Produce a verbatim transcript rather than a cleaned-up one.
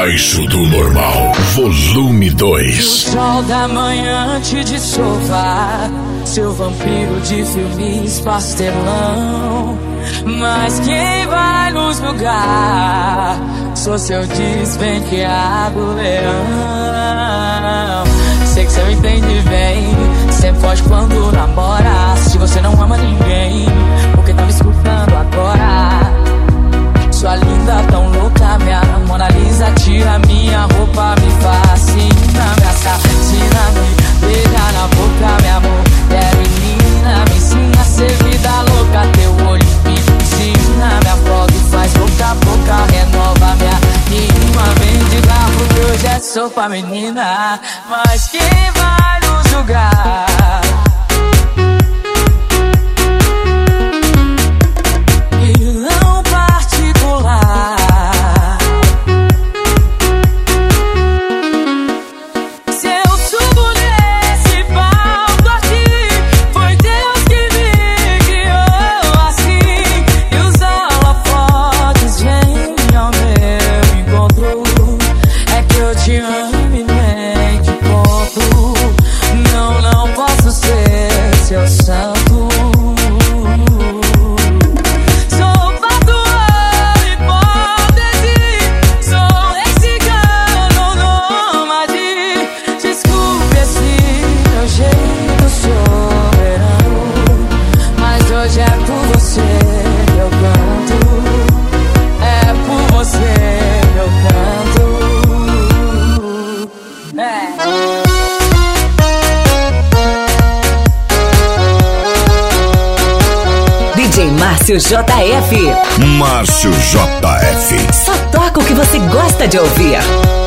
Abaixo do Normal, volume dois. O sol da manhã te de sofá, seu vampiro de filmes pastelão. Mas quem vai nos julgar? Sou seu desvenqueado leão. Sei que você me entende bem, sempre foge quando namora. Se você não ama ninguém, porque tá me escutando agora? Sua linda tão louca, minha Mona Lisa, tira minha roupa, me fascina, me assassina, me beija na boca, meu amor. É menina, me ensina a ser vida louca, teu olho me ensina, me afoga e faz boca a boca, renova minha rima, vem de garfo que hoje é sopa, menina. Mas quem vai nos julgar? Márcio J F. Márcio J F. Só toca o que você gosta de ouvir.